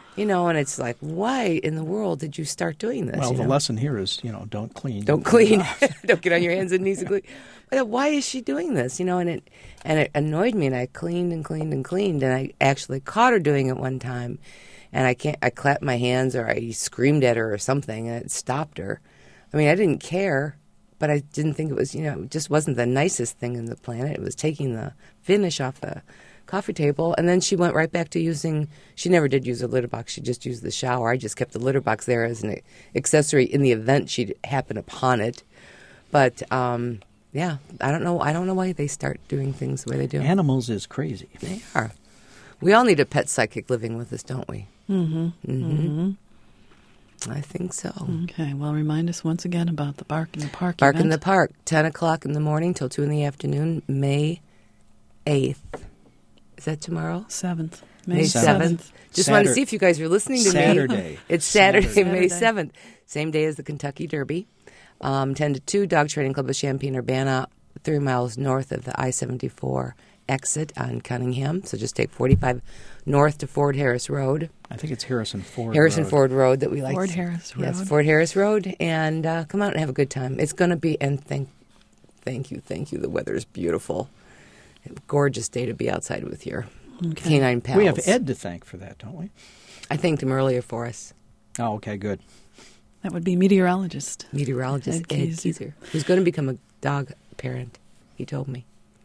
You know, and it's like, why in the world did you start doing this? Well, you the know? lesson here is, you know, don't clean. Don't clean. Don't get on your hands and knees and clean. But why is she doing this? You know, and it and it annoyed me, and I cleaned and cleaned and cleaned, and I actually caught her doing it one time, and I can't. I clapped my hands or I screamed at her or something, and it stopped her. I mean, I didn't care, but I didn't think it was, you know, it just wasn't the nicest thing in the planet. It was taking the finish off the coffee table, and then she went right back to using, she never did use a litter box, she just used the shower. I just kept the litter box there as an accessory in the event she'd happen upon it. But um yeah, I don't know I don't know why they start doing things the way they do. Animals is crazy. They are. We all need a pet psychic living with us, don't we? Mm-hmm. Mm-hmm. Mm-hmm. I think so. Okay, well, remind us once again about the Bark in the Park Bark event. in the Park, ten o'clock in the morning till two in the afternoon, May eighth. Is that tomorrow? seventh. May seventh. Just Saturday. wanted to see if you guys were listening to Saturday. me. It's Saturday, Saturday. May seventh. Same day as the Kentucky Derby. Um, ten to two, Dog Training Club of Champaign-Urbana, three miles north of the I seventy-four exit on Cunningham. So just take forty-five north to Ford Harris Road. I think it's Harrison Ford Harrison Road. Ford Road that we like. Ford Harris Road. Yes, Ford Harris Road. And uh, come out and have a good time. It's going to be, and thank, thank you, thank you. The weather is beautiful. Gorgeous day to be outside with your Okay. canine pals. We have Ed to thank for that, don't we? I thanked him earlier for us. Oh, okay, good. That would be meteorologist. Meteorologist Ed Ed Keezer. Keezer, who's going to become a dog parent. He told me.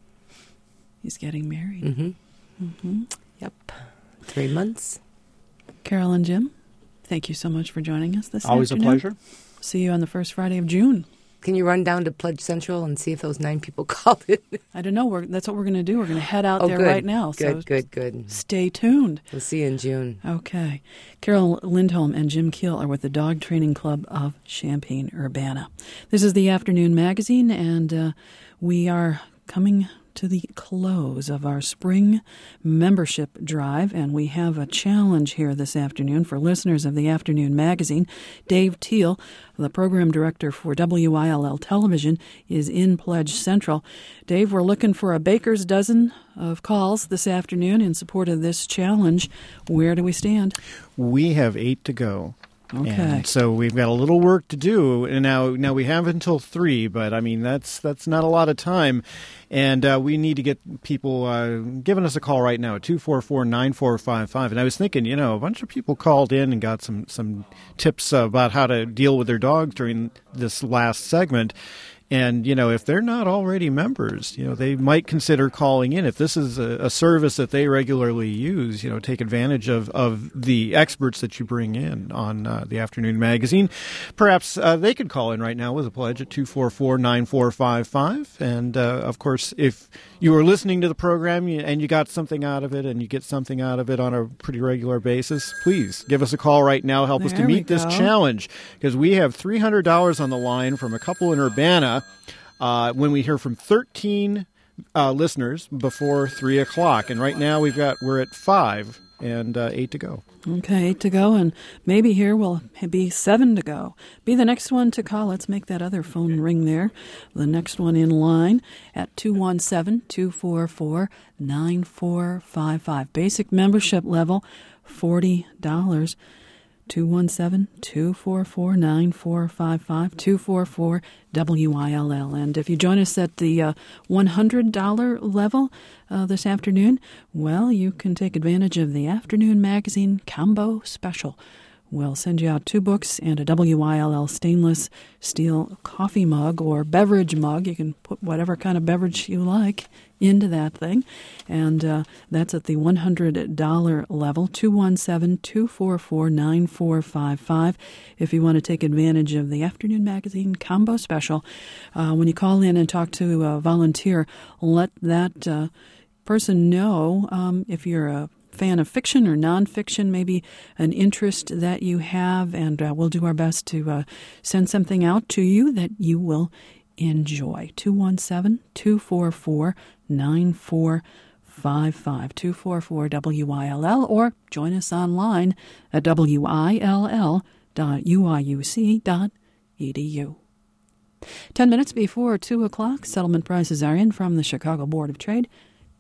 He's getting married. Mm-hmm. Mm-hmm. Yep. Three months. Carol and Jim, thank you so much for joining us this Always afternoon. a pleasure. See you on the first Friday of June. Can you run down to Pledge Central and see if those nine people called in? I don't know. We're, that's what we're going to do. We're going to head out Oh, there good. right now. Good, so good, good. Stay tuned. We'll see you in June. Okay. Carol Lindholm and Jim Keel are with the Dog Training Club of Champaign-Urbana. This is the Afternoon Magazine, and uh, we are coming to the close of our spring membership drive, and we have a challenge here this afternoon for listeners of the Afternoon Magazine. Dave Teal, the program director for W I L L Television, is in Pledge Central. Dave, we're looking for a baker's dozen of calls this afternoon in support of this challenge. Where do we stand? We have eight to go. Okay. And so we've got a little work to do, and now now we have until three. But I mean that's that's not a lot of time, and uh, we need to get people uh, giving us a call right now at two four four nine four five five. And I was thinking, you know, a bunch of people called in and got some some tips about how to deal with their dogs during this last segment. And, you know, if they're not already members, you know, they might consider calling in. If this is a, a service that they regularly use, you know, take advantage of, of the experts that you bring in on uh, the Afternoon Magazine. Perhaps uh, they could call in right now with a pledge at two four four nine four five five. And, uh, of course, if you are listening to the program and you got something out of it and you get something out of it on a pretty regular basis, please give us a call right now. Help us to There we meet this go. challenge, because we have three hundred dollars on the line from a couple in Urbana. Uh, when we hear from thirteen uh, listeners before three o'clock, and right now we've got we're at five and uh, eight to go. Okay, eight to go, and maybe here will be seven to go. Be the next one to call. Let's make that other phone ring there. The next one in line at two one seven, two four four, nine four five five. Basic membership level, forty dollars. two one seven, two four four, nine four five five, two four four W I L L. And if you join us at the uh, one hundred dollars level uh, this afternoon, well, you can take advantage of the Afternoon Magazine Combo Special. We'll send you out two books and a W I L L stainless steel coffee mug or beverage mug. You can put whatever kind of beverage you like into that thing. And uh, that's at the one hundred dollars level, two one seven, two four four, nine four five five. If you want to take advantage of the Afternoon Magazine Combo Special, uh, when you call in and talk to a volunteer, let that uh, person know um, if you're a fan of fiction or nonfiction, maybe an interest that you have, and uh, we'll do our best to uh, send something out to you that you will enjoy. two one seven, two four four, nine four five five, two four four W I L L, or join us online at W I L L dot U I U C dot E D U. Ten minutes before two o'clock, settlement prices are in from the Chicago Board of Trade.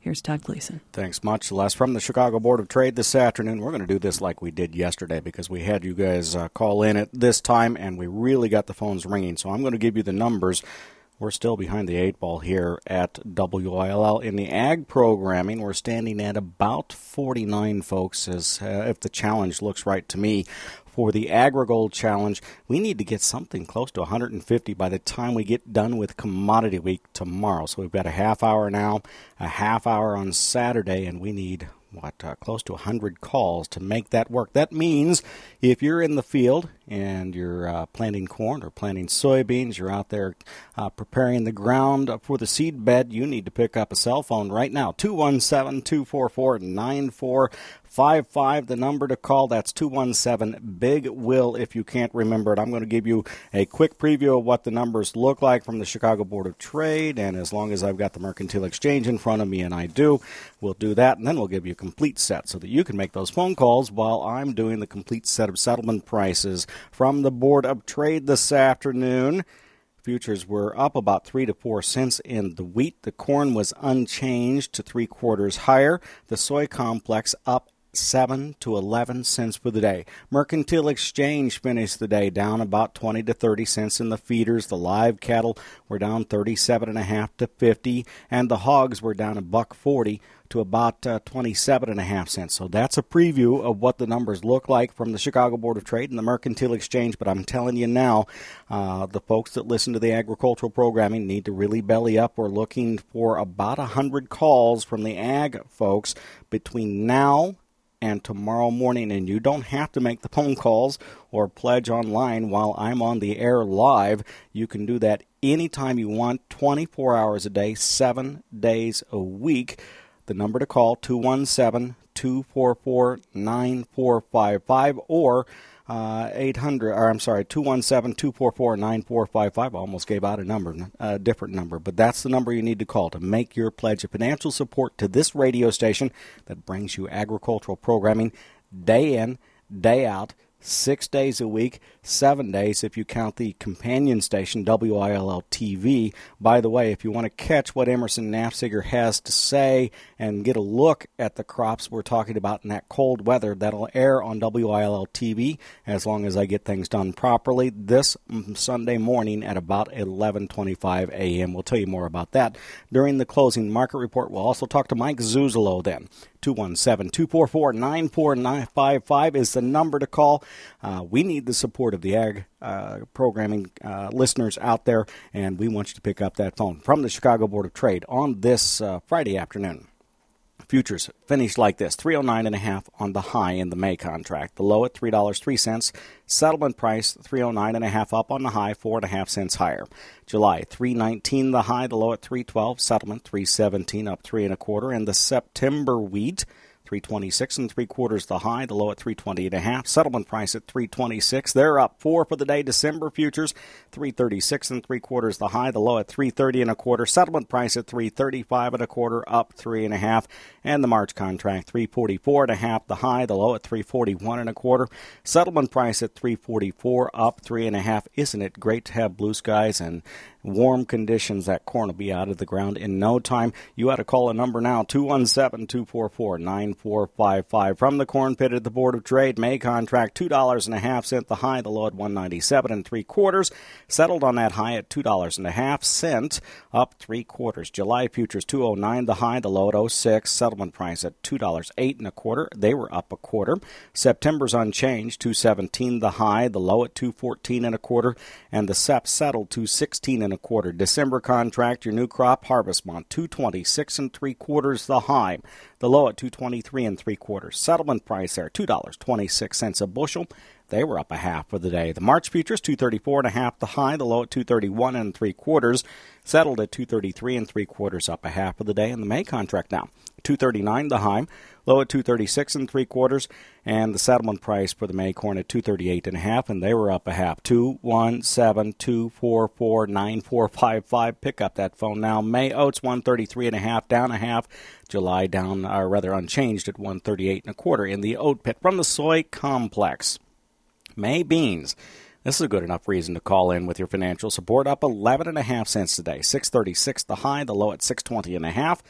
Here's Todd Gleason. Thanks much, Celeste. From the Chicago Board of Trade this afternoon, we're going to do this like we did yesterday because we had you guys uh, call in at this time, and we really got the phones ringing. So I'm going to give you the numbers. We're still behind the eight ball here at W I L L. In the ag programming, we're standing at about forty-nine, folks, as uh, if the challenge looks right to me. For the AgriGold Challenge, we need to get something close to one hundred fifty by the time we get done with Commodity Week tomorrow. So we've got a half hour now, a half hour on Saturday, and we need, what, uh, close to one hundred calls to make that work. That means if you're in the field and you're uh, planting corn or planting soybeans, you're out there uh, preparing the ground for the seed bed, you need to pick up a cell phone right now, two one seven, two four four, nine four five five, the number to call. That's two one seven, BIG WILL if you can't remember it. I'm going to give you a quick preview of what the numbers look like from the Chicago Board of Trade, and as long as I've got the Mercantile Exchange in front of me, and I do, we'll do that, and then we'll give you a complete set so that you can make those phone calls while I'm doing the complete set of settlement prices from the Board of Trade this afternoon. Futures were up about three to four cents in the wheat. The corn was unchanged to three quarters higher. The soy complex up seven to eleven cents for the day. Mercantile Exchange finished the day down about twenty to thirty cents in the feeders. The live cattle were down thirty-seven and a half to fifty, and the hogs were down a buck forty to about uh, twenty-seven and a half cents. So that's a preview of what the numbers look like from the Chicago Board of Trade and the Mercantile Exchange. But I'm telling you now, uh, the folks that listen to the agricultural programming need to really belly up. We're looking for about one hundred calls from the ag folks between now and tomorrow morning, and you don't have to make the phone calls or pledge online while I'm on the air live. You can do that anytime you want, twenty-four hours a day, seven days a week. The number to call, two one seven, two four four, nine four five five, or uh, eight hundred, or I'm sorry, two one seven, two four four, nine four five five. I almost gave out a number, a different number, but that's the number you need to call to make your pledge of financial support to this radio station that brings you agricultural programming day in, day out, six days a week, seven days if you count the companion station, W I L L T V. By the way, if you want to catch what Emerson Nafziger has to say and get a look at the crops we're talking about in that cold weather, that'll air on W I L L T V as long as I get things done properly this Sunday morning at about eleven twenty-five a.m. We'll tell you more about that during the closing market report. We'll also talk to Mike Zuzolo then. two one seven, two four four, nine four five five is the number to call. Uh, we need the support of the ag uh, programming uh, listeners out there, and we want you to pick up that phone from the Chicago Board of Trade on this uh, Friday afternoon. Futures finished like this, three oh nine and a half on the high in the May contract. The low at three dollars and three cents. Settlement price, three oh nine and a half up on the high, four and a half cents higher. July, three nineteen the high, the low at three twelve. Settlement, three seventeen, up three and a quarter. And the September wheat, three twenty-six and three quarters the high, the low at three twenty and a half. Settlement price at three twenty-six. They're up four for the day. December futures, three thirty-six and three quarters the high, the low at three thirty and a quarter. Settlement price at three thirty-five and a quarter, up three and a half. And the March contract, three forty-four and a half the high, the low at three forty-one and a quarter. Settlement price at three forty-four, up three and a half. Isn't it great to have blue skies and warm conditions? That corn will be out of the ground in no time. You ought to call a number now, two one seven, two four four, nine four five five. From the corn pit at the Board of Trade, May contract, two dollars and a half cent the high, the low at one ninety-seven and three quarters. Settled on that high at two dollars and a half cent, up three quarters. July futures, two oh nine the high, the low at oh six. Settlement price at two dollars and eight and a quarter. They were up a quarter. September's unchanged, two seventeen the high, the low at two fourteen and a quarter. And the S E P settled two sixteen and a quarter. December contract, your new crop harvest month, two twenty-six and three quarters the high, the low at two twenty-three and three quarters. Settlement price there, two dollars and twenty-six cents a bushel. They were up a half for the day. The March futures, two thirty-four and a half the high, the low at two thirty-one and three quarters, settled at two thirty-three and three quarters, up a half for the day. And the May contract now, two thirty-nine the high, low at two thirty-six and three quarters, and the settlement price for the May corn at two thirty-eight and a half, and they were up a half. two one seven, two four four, nine four five five. Pick up that phone now. May oats one thirty-three and a half, down a half. July down, or rather unchanged at one thirty-eight and a quarter in the oat pit. From the soy complex, May beans. This is a good enough reason to call in with your financial support. Up eleven and a half cents today. six thirty-six the high, the low at six twenty and a half.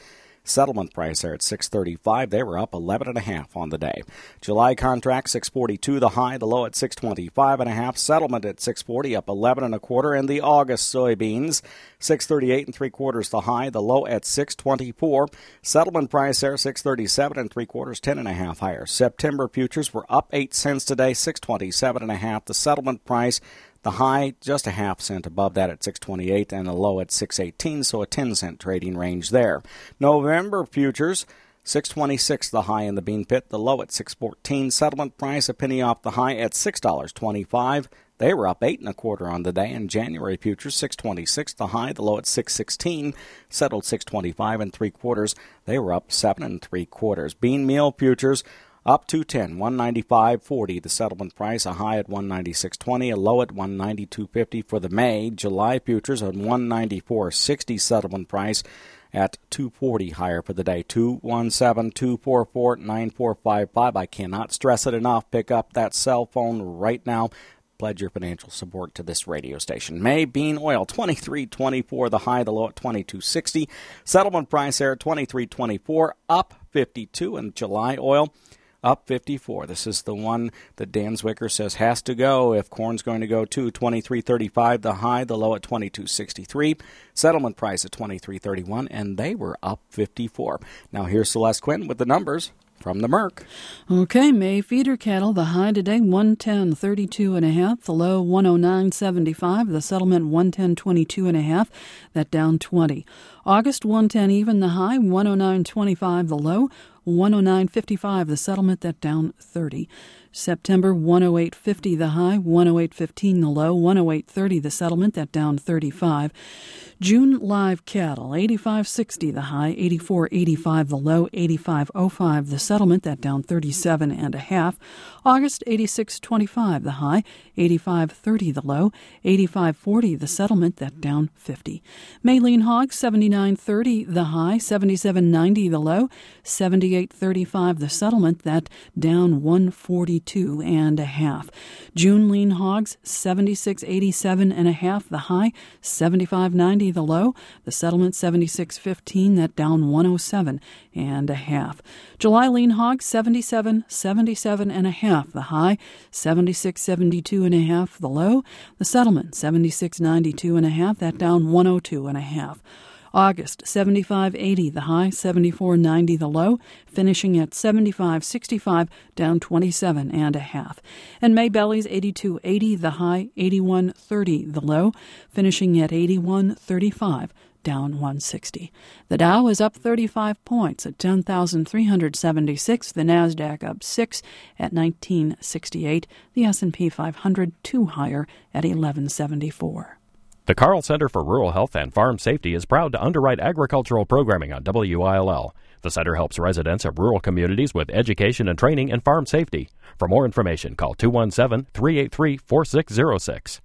Settlement price there at six thirty-five. They were up eleven and a half on the day. July contract six forty-two, the high, the low at six twenty-five and a half. Settlement at six forty, up eleven and a quarter. And the August soybeans six thirty-eight and three quarters, the high, the low at six twenty-four. Settlement price there six thirty-seven and three quarters, ten and a half higher. September futures were up eight cents today, six twenty-seven and a half. The settlement price, the high just a half cent above that at six twenty-eight and the low at six eighteen, so a ten cent trading range there. November futures six twenty-six the high in the bean pit, the low at six fourteen. Settlement price a penny off the high at six twenty-five. They were up eight and a quarter on the day. And January futures six twenty-six the high, the low at six sixteen. Settled six twenty-five and three quarters. They were up seven and three quarters. Bean meal futures up two ten, one ninety-five forty. The settlement price, a high at one ninety-six twenty, a low at one ninety-two fifty for the May. July futures at one ninety-four sixty. Settlement price at two forty higher for the day. two one seven, two four four, nine four five five. I cannot stress it enough. Pick up that cell phone right now. Pledge your financial support to this radio station. May bean oil twenty-three twenty-four, the high, the low at twenty-two sixty. Settlement price there at twenty-three twenty-four, up fifty-two. And July oil up fifty-four. This is the one that Dan Zwicker says has to go if corn's going to go to twenty-three thirty-five, the high, the low at twenty-two sixty-three. Settlement price at twenty-three thirty-one, and they were up fifty-four. Now here's Celeste Quinn with the numbers from the Merc. Okay, May feeder cattle, the high today one ten thirty-two and a half, the low one oh nine seventy-five, the settlement one ten twenty-two and a half, that down twenty. August one ten even, the high one oh nine twenty-five, the low one oh nine fifty-five, the settlement, that down thirty. September one oh eight fifty, the high one oh eight fifteen, the low one oh eight thirty, the settlement, that down thirty-five. June live cattle eighty-five sixty, the high eighty-four eighty-five, the low eighty-five oh five, the settlement, that down thirty-seven and a half. August eighty-six twenty-five, the high eighty-five thirty, the low eighty-five forty, the settlement, that down fifty. May lean hog seventy-nine thirty, the high seventy-seven ninety, the low seventy-eight thirty-five, the settlement, that down one forty-two and a half. June lean hogs seventy-six eighty-seven and a half, the high seventy-five ninety, the low, the settlement seventy-six fifteen, that down one oh seven and a half. July lean hog seventy-seven seventy-seven and a half, the high seventy-six seventy-two and a half, the low, the settlement seventy-six ninety-two and a half, that down one oh two and a half. August seventy-five eighty, the high seventy-four ninety, the low, finishing at seventy-five sixty-five, down twenty-seven and a half. And May bellies eighty-two eighty, the high eighty-one thirty, the low, finishing at eighty-one thirty-five, down one sixty. The Dow is up thirty-five points at ten thousand three hundred seventy-six. The Nasdaq up six at nineteen sixty-eight. The S and P five hundred two higher at eleven seventy-four. The Carl Center for Rural Health and Farm Safety is proud to underwrite agricultural programming on W I L L. The center helps residents of rural communities with education and training in farm safety. For more information, call two one seven, three eight three, four six zero six.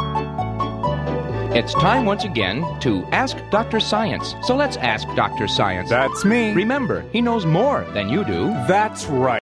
It's time once again to Ask Doctor Science. So let's ask Doctor Science. That's me. Remember, he knows more than you do. That's right.